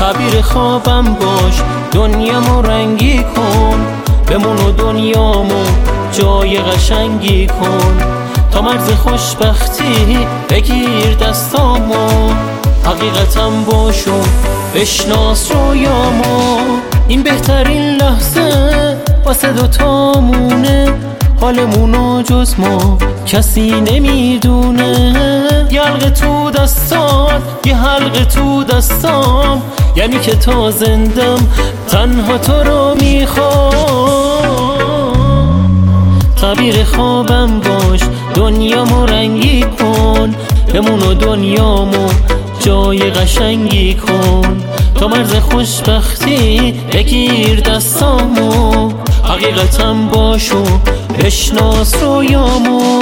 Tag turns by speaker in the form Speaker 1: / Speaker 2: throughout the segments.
Speaker 1: تعبیر خوابم باش، دنیامو رنگی کن، بمون و دنیامو جای قشنگی کن. تا مرز خوشبختی بگیر دستامو، حقیقتم باش و بشناس رویامو. این بهترین لحظه واسه دوتامونه، حالمونو جز ما کسی نمیدونه. یه حلقه تو دستان، یه حلقه تو دستام، یعنی که تا زندم تنها تو رو میخوام. تعبیر خوابم باش، دنیامو رنگی کن، بمون و دنیامو جای قشنگی کن. تا مرز خوشبختی بگیر دستامو، حقیقتم باش و بشناس رویامو.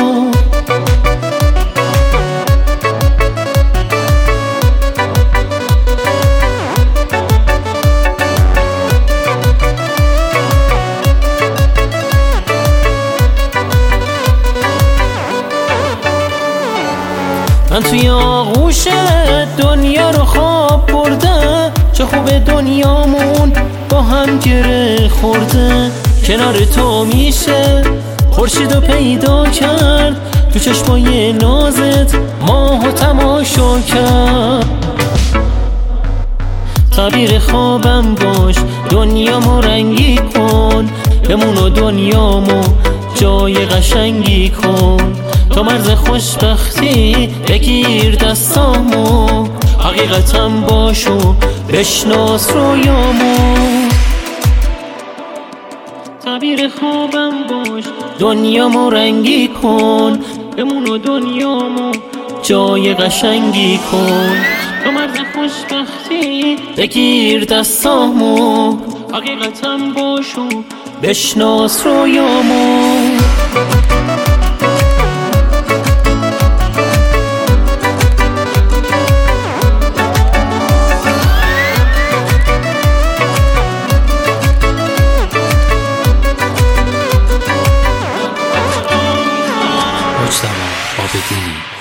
Speaker 1: من توی آغوش دنیا رو خواب برده، چه خوبه دنیامون با هم گره خورده. کنار تو میشه خورشیدو پیدا کرد، تو چشمای نازت ماهو تماشا کرد. تعبیر خوابم باش، دنیامو رنگی کن، بمون و دنیامو جای قشنگی کن. تا مرز خوشبختی بگیر دستامو، حقیقتم باش و بشناس رویامو. تعبیر خوابم باش، دنیامو رنگی کن، بمون و دنیامو جای قشنگی کن. تا مرز خوشبختی بگیر دستامو، حقیقتم باش و بشناس رویامو.
Speaker 2: مجتبی عابدی